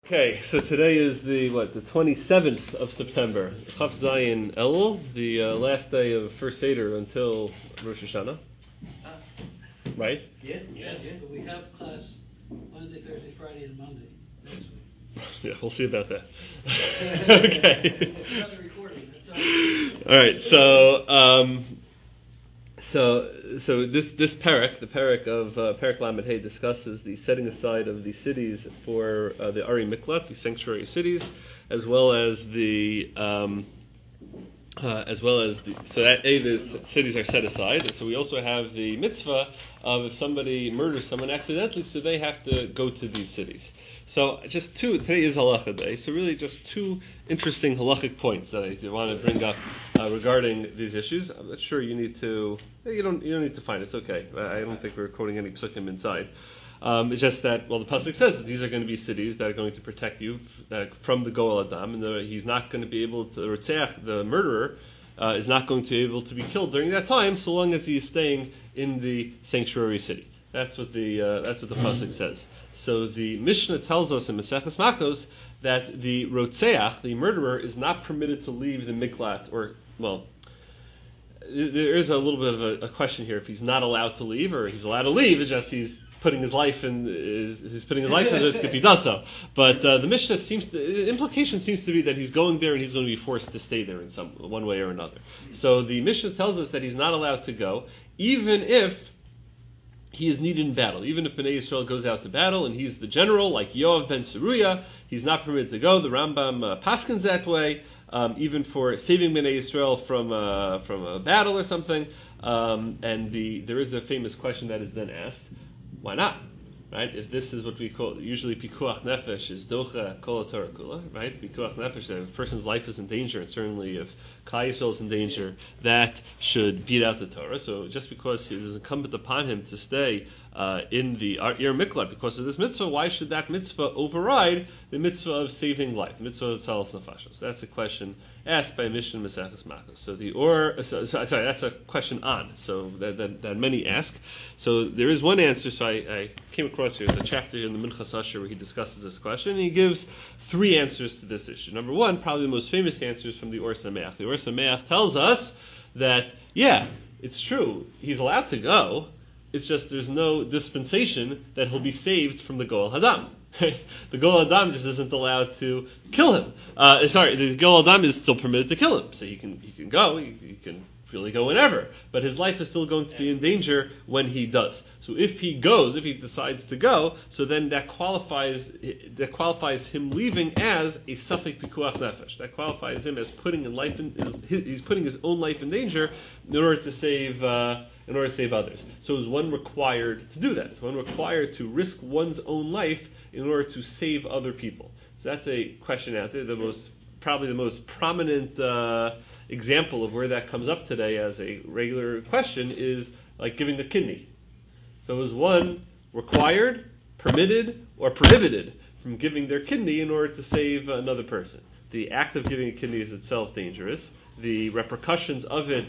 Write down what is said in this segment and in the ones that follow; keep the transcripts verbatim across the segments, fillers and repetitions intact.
Okay, so today is the what the twenty-seventh of September, Chaf Zayin Elul, the uh, last day of First Seder until Rosh Hashanah, Uh, right? Yeah, Yes, yeah. but we have class Wednesday, Thursday, Friday, and Monday next week. Yeah, we'll see about that. Okay. Another recording. That's all. All right. So, um, so, so this this parak, the parak of uh, Parak Lamed Hey, discusses the setting aside of the cities for uh, the Ari Miklat, the sanctuary cities, as well as the um, Uh, as well as the, so that a the cities are set aside. So we also have the mitzvah of if somebody murders someone accidentally, so they have to go to these cities. So just two. Today is halacha day, so really just two interesting halachic points that I want to bring up uh, regarding these issues. I'm not sure you need to. You don't. You don't need to find it. It's okay. I don't think we're quoting any psukim inside. Um, it's just that, well, the pasuk says that these are going to be cities that are going to protect you uh, from the Goel Adam, and the, he's not going to be able to, Ritzeach, the murderer, uh, is not going to be able to be killed during that time, so long as he is staying in the sanctuary city. That's what the uh, that's what the pasuk says. So the Mishnah tells us in Maseches Makos that the Rotzeach, the murderer, is not permitted to leave the Miklat, or well. There is a little bit of a, a question here if he's not allowed to leave or he's allowed to leave. It's just he's putting his life in is he's putting his life in risk if he does so. But uh, the Mishnah seems to, the implication seems to be that he's going there and he's going to be forced to stay there in some one way or another. So the Mishnah tells us that he's not allowed to go, even if he is needed in battle. Even if Bnei Yisrael goes out to battle and he's the general, like Yoav ben Seruya, he's not permitted to go. The Rambam uh, paskins that way. Um, even for saving Bnei Yisrael from uh, from a battle or something. Um, and the there is a famous question that is then asked: why not? Right? If this is what we call usually pikuach nefesh is docha kol Torah kula, right? Pikuach nefesh, if a person's life is in danger, and certainly if Klal Yisrael is in danger, that should beat out the Torah. So just because it is incumbent upon him to stay uh, in the Ir Miklat because of this mitzvah, why should that mitzvah override the mitzvah of saving life, the mitzvah of salas nefashos? That's a question asked by Mishnah Maseches Makos. So the or so, so, sorry, that's a question on. So that, that, that many ask. So there is one answer. So I, I came across here. There's a chapter in the Minchas Asher where he discusses this question, and he gives three answers to this issue. Number one, probably the most famous answer is from the Or Sameach. The Or Sameach tells us that yeah, it's true. He's allowed to go. It's just there's no dispensation that he'll be saved from the Goel Hadam. The Goel Adam just isn't allowed to kill him. Uh, sorry, the Goel Adam is still permitted to kill him, so he can he can go, he, he can really go whenever, but his life is still going to be in danger when he does. So if he goes, if he decides to go, so then that qualifies that qualifies him leaving as a safek pikuach nefesh. That qualifies him as putting in life in, his, he's putting his own life in danger in order to save. Uh, in order to save others. So is one required to do that? Is one required to risk one's own life in order to save other people? So that's a question out there. The most, probably the most prominent uh, example of where that comes up today as a regular question is like giving a kidney. So is one required, permitted, or prohibited from giving their kidney in order to save another person? The act of giving a kidney is itself dangerous. The repercussions of it,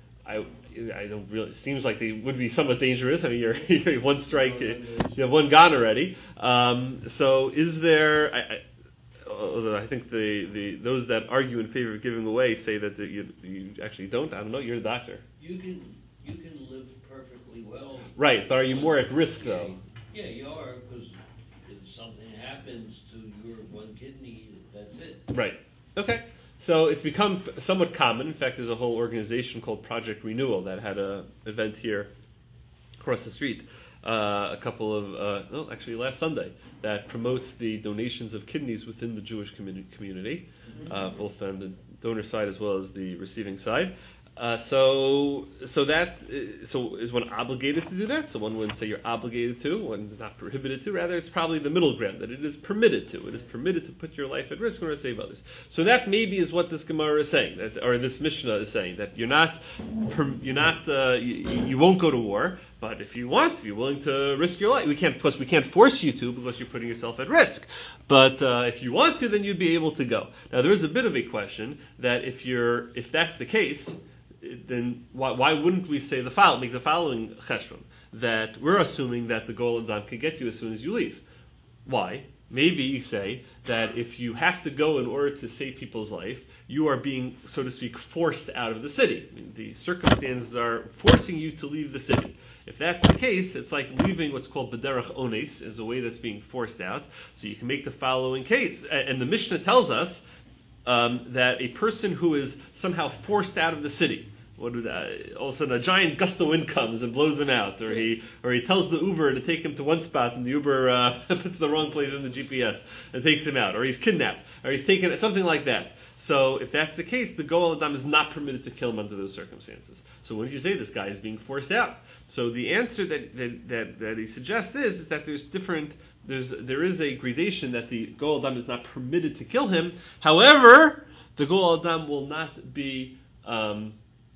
I I don't really. It seems like they would be somewhat dangerous. I mean, you're, you're one strike, you have one gone already. Um, so, is there? I, I, although I think the, the those that argue in favor of giving away say that you you actually don't. I don't know. You're the doctor. You can you can live perfectly well. Right, but are you more at risk though? Yeah, you are, because if something happens to your one kidney, that's it. Right. Okay. So it's become somewhat common. In fact, there's a whole organization called Project Renewal that had an event here across the street uh, a couple of, uh, well, actually last Sunday, that promotes the donations of kidneys within the Jewish community, community uh, both on the donor side as well as the receiving side. Uh, so, so that, so is one obligated to do that? So one wouldn't say you're obligated to, one is not prohibited to. Rather, it's probably the middle ground that it is permitted to. It is permitted to put your life at risk in order to save others. So that maybe is what this Gemara is saying, that, or this Mishnah is saying, that you're not, you're not, uh, you, you won't go to war, but if you want, if you're willing to risk your life, we can't, plus we can't force you to because you're putting yourself at risk. But uh, if you want to, then you'd be able to go. Now, there is a bit of a question that if you're, if that's the case, then why, why wouldn't we say the following, make the following cheshbon, that we're assuming that the Goel Adam can get you as soon as you leave. Why? maybe you say that if you have to go in order to save people's life, you are being, so to speak, forced out of the city. I mean, the circumstances are forcing you to leave the city. If that's the case, it's like leaving what's called bederach ones, is a way that's being forced out. So you can make the following case. And the Mishnah tells us um, that a person who is somehow forced out of the city, what would, uh, all of a sudden a giant gust of wind comes and blows him out, or he or he tells the Uber to take him to one spot and the Uber uh, puts the wrong place in the G P S and takes him out, or he's kidnapped, or he's taken, something like that. So if that's the case, the Goel Adam is not permitted to kill him under those circumstances. So when you say this guy is being forced out? So the answer that that, that, that he suggests is, is that there's different, there's there is a gradation that the Goel Adam is not permitted to kill him. However, the Goel Adam will not be um,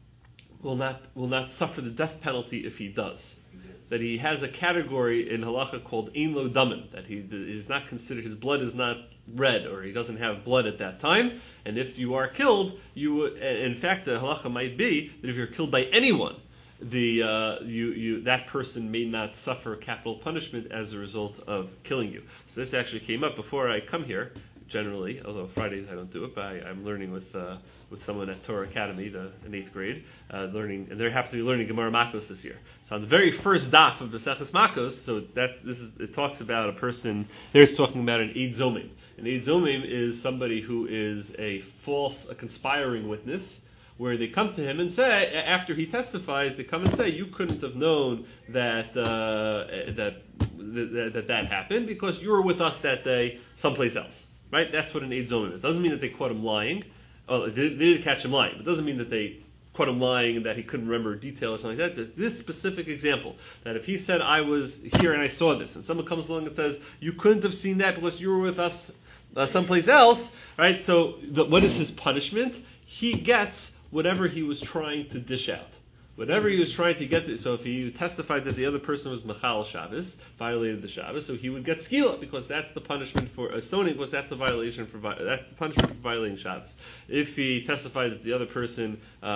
will not will not suffer the death penalty if he does. That he has a category in halacha called ein lo damin, that he is not considered, his blood is not red, or he doesn't have blood at that time. And if you are killed, you in fact the halacha might be that if you're killed by anyone, the uh, you you that person may not suffer capital punishment as a result of killing you. So this actually came up before I come here. Generally, although Fridays I don't do it, but I, I'm learning with uh, with someone at Torah Academy, the, in eighth grade, uh, learning, and they're happy to be learning Gemara Makos this year. So on the very first daf of Maseches Makos, so that's this is it talks about a person. There's talking about an Eid Zomim. An Eid Zomim is somebody who is a false, a conspiring witness, where they come to him and say, after he testifies, they come and say, you couldn't have known that uh, that, that that that happened because you were with us that day someplace else. Right? That's what an Eid Zomim is. Doesn't mean that they caught him lying. Oh, they, they didn't catch him lying. But it doesn't mean that they caught him lying and that he couldn't remember a detail or something like that. This specific example, that if he said, I was here and I saw this, and someone comes along and says, you couldn't have seen that because you were with us uh, someplace else, right? So the, what is his punishment? He gets whatever he was trying to dish out. Whatever he was trying to get to, so if he testified that the other person was Machal Shabbos, violated the Shabbos, so he would get skila, because that's the punishment for uh, stoning, because that's the violation for that's the punishment for violating Shabbos. If he testified that the other person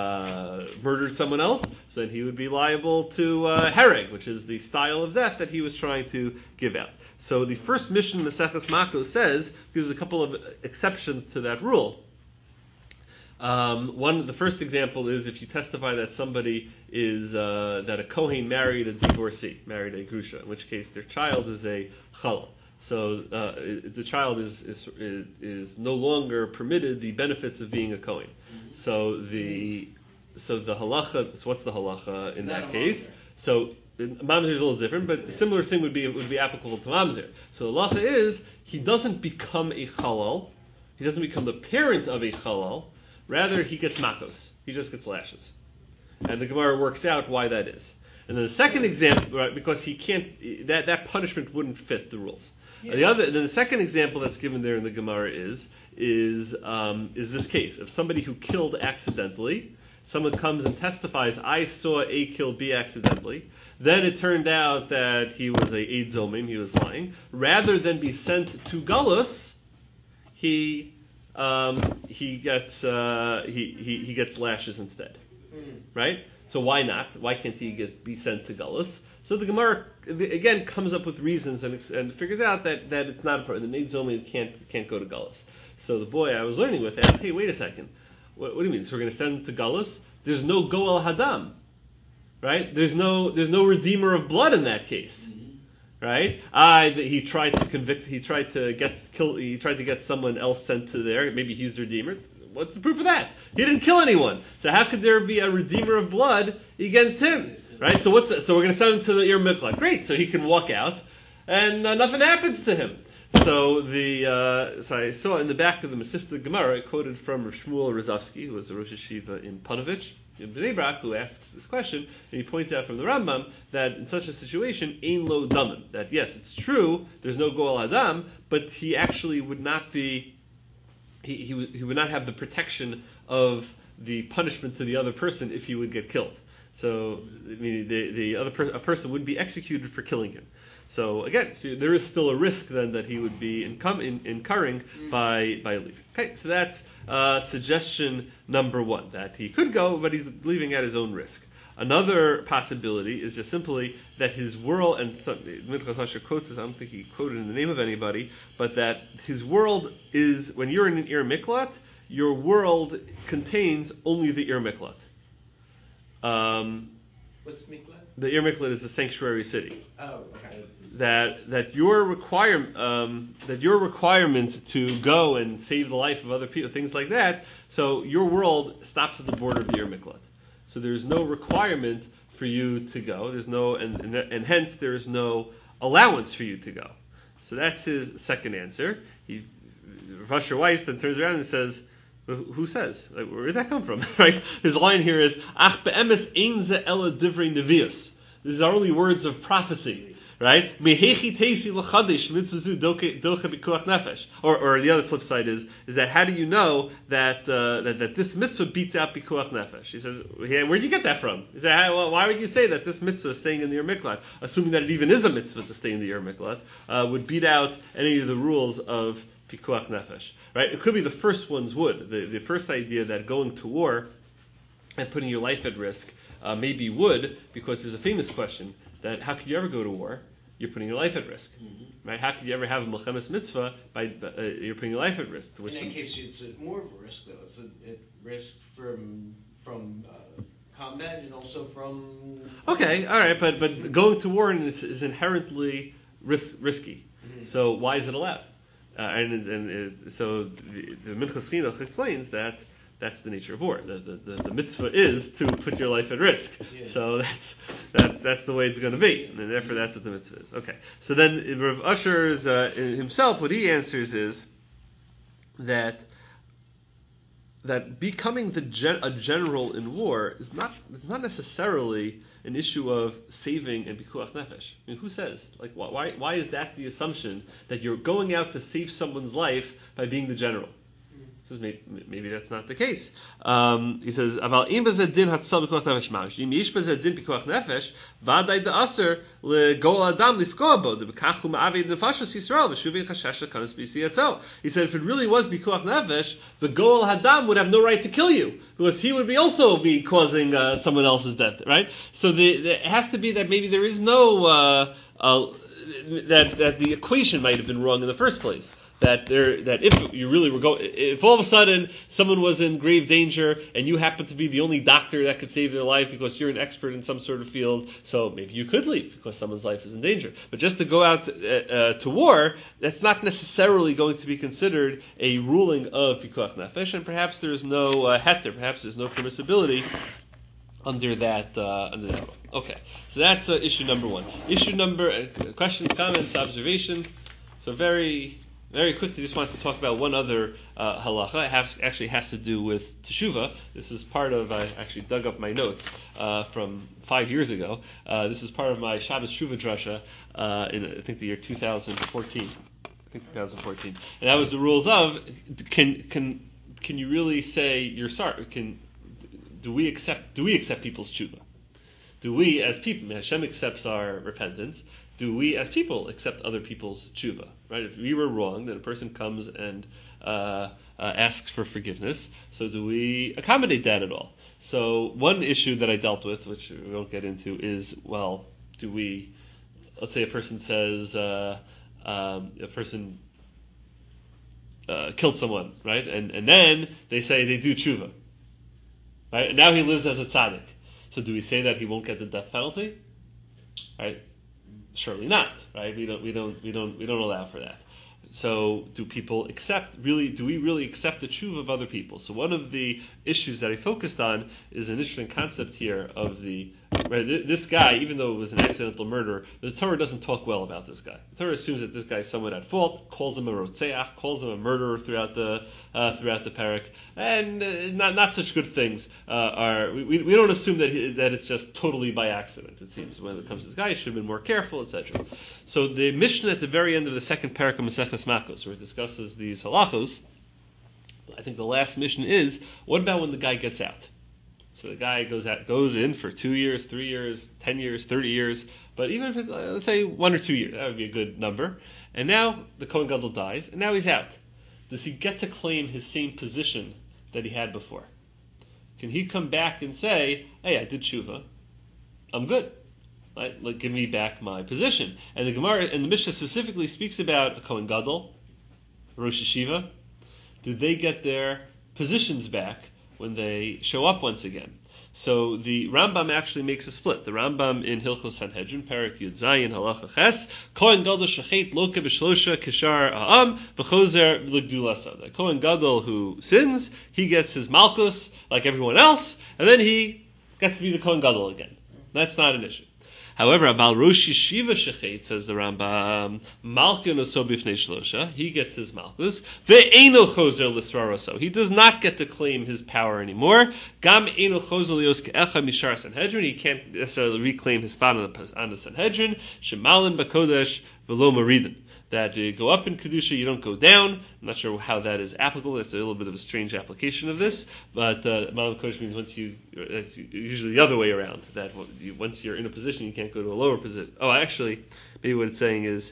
uh, murdered someone else, so then he would be liable to uh, hereg, which is the style of death that he was trying to give out. So the first mission Maseches Makos says gives a couple of exceptions to that rule. Um, one, the first example is if you testify that somebody is uh, that a Kohen married a divorcee, married a grusha, in which case their child is a chalal. So uh, the child is, is is no longer permitted the benefits of being a Kohen. Mm-hmm. So the so the halacha. So what's the halacha in Not that case? So mamzer is a little different, but a similar thing would be would be applicable to mamzer. So the halacha is he doesn't become a chalal, he doesn't become the parent of a chalal. Rather, he gets makos. He just gets lashes. And the Gemara works out why that is. And then the second example, right, because he can't, that, that punishment wouldn't fit the rules. Yeah. And the other, and then the second example that's given there in the Gemara is, is, um, is this case of somebody who killed accidentally. Someone comes and testifies, I saw A kill B accidentally. Then it turned out that he was a Eid Zomim, he was lying. Rather than be sent to Galus, he Um, he gets uh, he, he he gets lashes instead, mm. right? So why not? Why can't he get be sent to Galus? So the Gemara again comes up with reasons and and figures out that, that it's not a problem. The Eid Zomim can't can't go to Galus. So the boy I was learning with asked, hey, wait a second, what, what do you mean? So we're going to send him to Galus? There's no Goel Hadam, right? There's no there's no redeemer of blood in that case. Mm. Right? I he tried to convict. He tried to get kill. He tried to get someone else sent to there. Maybe he's the redeemer. What's the proof of that? He didn't kill anyone. So how could there be a redeemer of blood against him? Right? So what's that? So we're going to send him to the Ir Miklat. Great. So he can walk out, and uh, nothing happens to him. So the uh, so I saw in the back of the Masifta Gemara, I quoted from Shmuel Rozovsky, who was a Rosh Hashiva in Panovich, in Bnei Brak, who asks this question, and he points out from the Rambam that in such a situation, ein lo damim, that yes, it's true, there's no Goel Adam, but he actually would not be, he he would, he would not have the protection of the punishment to the other person if he would get killed. So, I mean, the the other per, a person would be executed for killing him. So again, so there is still a risk then that he would be incum, in, incurring by by leaving. Okay, so that's uh, suggestion number one, that he could go, but he's leaving at his own risk. Another possibility is just simply that his world, and Minchas Asher quotes this, I don't think he quoted in the name of anybody, but that his world is, when you're in an Ir Miklat, your world contains only the Ir Miklat. Um, What's Miklat? the Ir Miklat is the sanctuary city. Oh, okay. That that your requirement um, that your requirement to go and save the life of other people, things like that. So your world stops at the border of the Ir Miklat. So there's no requirement for you to go. There's no and, and and hence there is no allowance for you to go. So that's his second answer. He, Rav Asher Weiss then turns around and says, "Who says? Like, where did that come from?" Right? His line here is, "Ach be'emes ein ze ela divrei nevius." These are only words of prophecy. Right? Mehechi teisi l'chadesh mitzuzu doche b'kuach nefesh. Or, or the other flip side is, is that how do you know that, uh, that that this mitzvah beats out b'kuach nefesh? He says, yeah, where'd you get that from? He said, well, why would you say that this mitzvah is staying in the Ir Miklat, assuming that it even is a mitzvah to stay in the Ir Miklat, uh, would beat out any of the rules of pikuach nefesh? Right? It could be the first ones would. The, the first idea that going to war and putting your life at risk uh, maybe would, because there's a famous question that how could you ever go to war? You're putting your life at risk, mm-hmm. right? How could you ever have a milchemes mitzvah by uh, you're putting your life at risk? Which in that case, it's a, more of a risk, though. It's a it risk from from uh, combat and also from. Okay, all right, but but going to war is, is inherently risk, risky. Mm-hmm. So why is it allowed? Uh, and and it, so the, the Minchas Chinuch explains that. That's the nature of war. The, the, the, the mitzvah is to put your life at risk. Yeah. So that's that's that's the way it's going to be, and therefore that's what the mitzvah is. Okay. So then Rav Asher's uh, himself, what he answers is that that becoming the gen, a general in war is not it's not necessarily an issue of saving and pikuach nefesh. I mean, who says like why why is that the assumption that you're going out to save someone's life by being the general? Says maybe, maybe that's not the case. Um, he says, "Aval im bezeh din hatzal b'koach nefesh mamish. Im yish bezeh din b'koach nefesh, v'adai da'aser le'gol adam lifkoa bo debekachu ma'avid nefashos Yisrael v'shuvi chashash lekanos b'yisiyatzel." He said, if it really was b'koach nefesh, the Goel Hadam would have no right to kill you because he would be also be causing uh, someone else's death, right? So the, the, it has to be that maybe there is no uh, uh, that that the equation might have been wrong in the first place. That there, that if you really were going, if all of a sudden someone was in grave danger and you happen to be the only doctor that could save their life because you're an expert in some sort of field, so maybe you could leave because someone's life is in danger. But just to go out to, uh, to war, that's not necessarily going to be considered a ruling of pikuach nefesh, and perhaps there's no uh, heter, perhaps there's no permissibility under that. Uh, under that. Okay, so that's uh, issue number one. Issue number uh, questions, comments, observations. So very. Very quickly, just wanted to talk about one other uh, halacha. It has, actually has to do with teshuvah. This is part of, I actually dug up my notes uh, from five years ago. Uh, this is part of my Shabbos Teshuvah drasha uh, in, I think, the year two thousand fourteen. I think two thousand fourteen. And that was the rules of, can can can you really say you're sorry? Can do we accept do we accept people's teshuvah? Do we, as people, Hashem accepts our repentance, do we, as people, accept other people's tshuva? Right? If we were wrong, then a person comes and uh, uh, asks for forgiveness. So do we accommodate that at all? So one issue that I dealt with, which we won't get into, is, well, do we, let's say a person says, uh, um, a person uh, killed someone, right? And and then they say they do tshuva. Right? And now he lives as a tzaddik. So do we say that he won't get the death penalty? Right? Surely not. Right? We don't. We don't. We don't. We don't allow for that. So do people accept? Really? Do we really accept the tshuva of other people? So one of the issues that I focused on is an interesting concept here of the. Right, this guy, even though it was an accidental murder, the Torah doesn't talk well about this guy. The Torah assumes that this guy is somewhat at fault, calls him a rotzeach, calls him a murderer throughout the uh, throughout the parak, and uh, not not such good things uh, are. We, we don't assume that he, that it's just totally by accident. It seems when it comes to this guy, he should have been more careful, et cetera. So the Mishnah at the very end of the second parak of Maseches Makos, where it discusses these halachos, I think the last Mishnah is, what about when the guy gets out? So the guy goes out, goes in for two years, three years, ten years, thirty years, but even if it's, uh, let's say one or two years, that would be a good number. And now the Kohen Gadol dies, and now he's out. Does he get to claim his same position that he had before? Can he come back and say, hey, I did tshuva, I'm good. Right? Like, give me back my position. And the Gemara and the Mishnah specifically speaks about a Kohen Gadol, Rosh Hashiva. Did they get their positions back when they show up once again? So the Rambam actually makes a split. The Rambam in Hilchos Sanhedrin, Perek Yud Zayin Halacha Ches, Kohen Gadol shechet loke b'shlosha kishar ha'am v'chozer l'gdulasa. The Kohen Gadol who sins, he gets his malchus like everyone else, and then he gets to be the Kohen Gadol again. That's not an issue. However, Abal Rosh Yeshiva shechet, says the Rambam, Malkin oso b'fnei shlosha, he gets his malchus, ve'eno chozer l'sraraso, he does not get to claim his power anymore. Gam eno chozer lios ke'echa mishar Sanhedrin, he can't necessarily reclaim his spot on the, on the Sanhedrin. Shemalin b'kodesh v'lo maridin, that you go up in Kedusha, you don't go down. I'm not sure how that is applicable. That's a little bit of a strange application of this. But uh, Malam Kodesh means once you, that's usually the other way around, that you, once you're in a position, you can't go to a lower position. Oh, actually, maybe what it's saying is,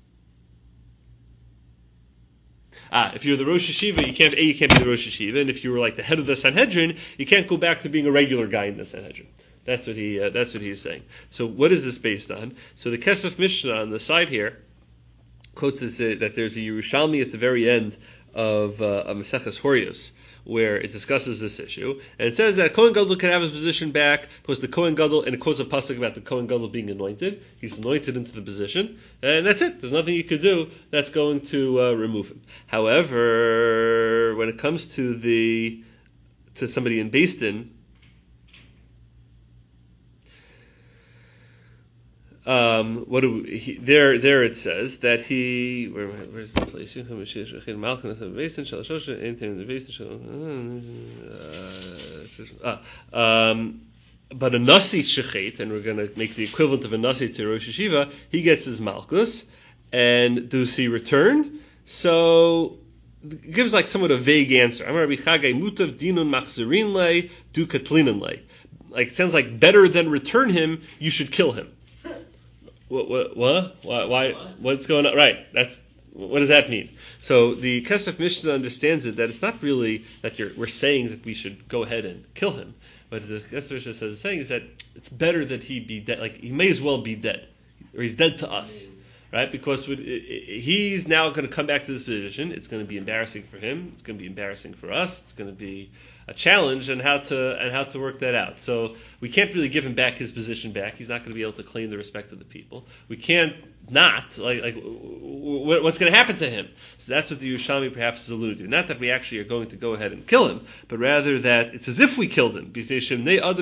ah, if you're the Rosh Hashiva, you can't, A, you can't be the Rosh Hashiva, and if you were like the head of the Sanhedrin, you can't go back to being a regular guy in the Sanhedrin. That's what he, uh, that's what he is saying. So what is this based on? So the Kesef Mishnah on the side here quotes this, uh, that there's a Yerushalmi at the very end of uh, of Maseches Horios where it discusses this issue, and it says that Kohen Gadol can have his position back because the Kohen Gadol, and it quotes a pasuk about the Kohen Gadol being anointed. He's anointed into the position, and that's it. There's nothing you could do that's going to uh, remove him. However, when it comes to the to somebody in Beis Din, Um, what do we, he, there? There it says that he. Where, where's the place? Uh, um, but a nasi shechet, and we're going to make the equivalent of a nasi to Rosh Hashiva. He gets his malchus, and does he return? So it gives like somewhat a vague answer. I'm Rabbi Chagai mutav dinun machzerin lei du katlinan lei. Like it sounds like better than return him, you should kill him. What, what, what? Why, why? What's going on? Right. That's what does that mean? So the Kesef Mishnah understands it that it's not really that you're we're saying that we should go ahead and kill him, but the Kesef Mishnah says it's saying is that it's better that he be dead. Like he may as well be dead, or he's dead to us, right? Because he's now going to come back to this position. It's going to be embarrassing for him. It's going to be embarrassing for us. It's going to be a challenge and how to and how to work that out. So we can't really give him back his position back. He's not going to be able to claim the respect of the people. We can't not like like what's going to happen to him. So that's what the Yerushalmi perhaps is alluding to. Not that we actually are going to go ahead and kill him, but rather that it's as if we killed him. He'll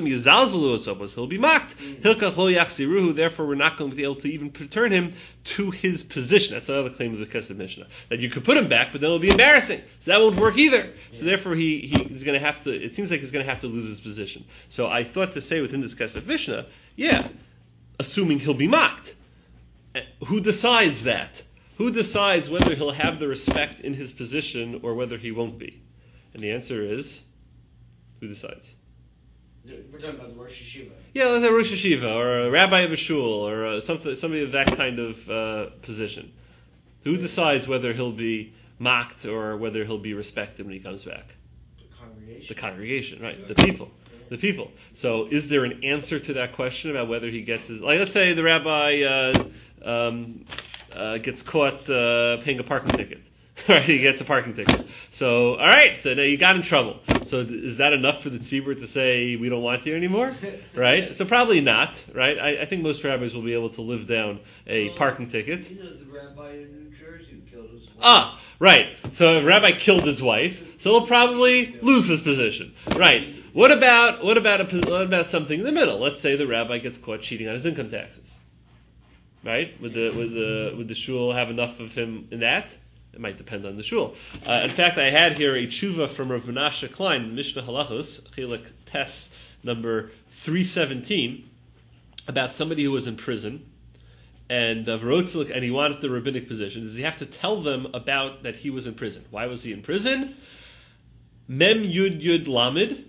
be mocked. Therefore, we're not going to be able to even return him to his position. That's another claim of the Kesef Mishnah, that you could put him back, but then it'll be embarrassing. So that won't work either. So therefore, he he's going to have to. It seems like he's going to have to lose his position. So I thought to say within this Kesef Mishnah, yeah, assuming he'll be mocked. Who decides that? Who decides whether he'll have the respect in his position or whether he won't be? And the answer is, who decides? We're talking about the Rosh Hashiva. Yeah, let's say Rosh Hashiva or a rabbi of a shul or uh, something, somebody of that kind of uh, position. Who decides whether he'll be mocked or whether he'll be respected when he comes back? The congregation. The congregation, right? The people. The people. So, is there an answer to that question about whether he gets his? Like, let's say the rabbi uh, um, uh, gets caught uh, paying a parking ticket. Right, he gets a parking ticket. So, all right, so now you got in trouble. So, th- is that enough for the tzibur to say we don't want you anymore? Right. So, probably not. Right. I, I think most rabbis will be able to live down a well, parking ticket. You know the rabbi in New Jersey who killed his wife. Ah, right. So, a rabbi killed his wife, so he'll probably lose his position. Right. What about what about a what about something in the middle? Let's say the rabbi gets caught cheating on his income taxes. Right? Would the would the would the shul have enough of him in that? It might depend on the shul. Uh, in fact, I had here a tshuva from Rav Menashe Klein, Mishnah Halachos, Chilek Tes, number three seventeen, about somebody who was in prison, and uh, and he wanted the rabbinic position. Does he have to tell them about that he was in prison? Why was he in prison? Mem Yud Yud Lamed,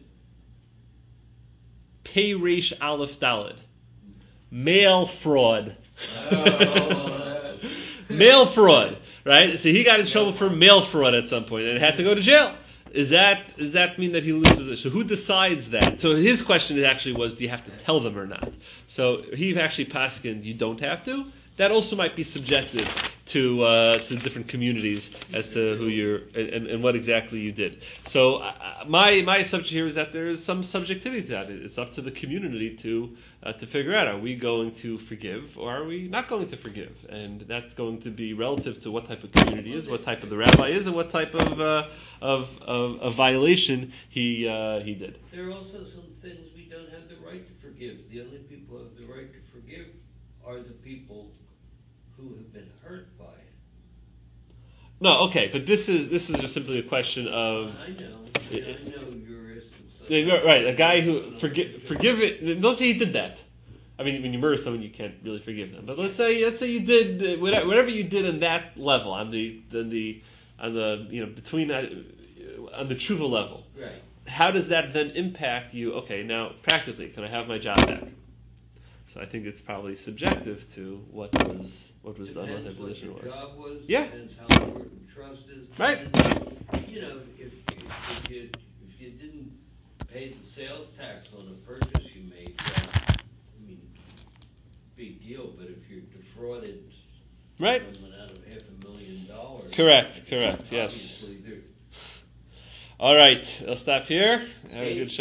Pei Reish Aleph Daled, mail fraud. Oh. Mail fraud. Right? So he got in trouble for mail fraud at some point and had to go to jail. is that does that mean that he loses it? So who decides that? So his question actually was, do you have to tell them or not? So he actually paskined, you don't have to. That also might be subjective to uh, to different communities as to who you're and, and what exactly you did. So uh, my my assumption here is that there is some subjectivity to that. It's up to the community to uh, to figure out, are we going to forgive or are we not going to forgive? And that's going to be relative to what type of community is, what type of the rabbi is, and what type of uh, of, of of violation he uh, he did. There are also some things we don't have the right to forgive. The only people who have the right to forgive are the people who have been hurt by it. No, okay, but this is this is just simply a question of. I know, I, I know jurists and stuff. Yeah, right, a guy who forgive forgive it. Let's say he did that. I mean, when you murder someone, you can't really forgive them. But let's say let's say you did whatever, whatever you did on that level, on the on the on the you know between uh, on the tshuva level. Right. How does that then impact you? Okay, now practically, can I have my job back? So I think it's probably subjective to what was what was done, what that position was. Depends what your job was. Yeah. Depends how important trust is. Right. And, you know, if, if, if you if you didn't pay the sales tax on a purchase you made, well, I mean, big deal. But if you're defrauded, Right. someone out of half a million dollars. Correct. Correct. Yes. Obviously, there. All right. I'll stop here. Have a good show.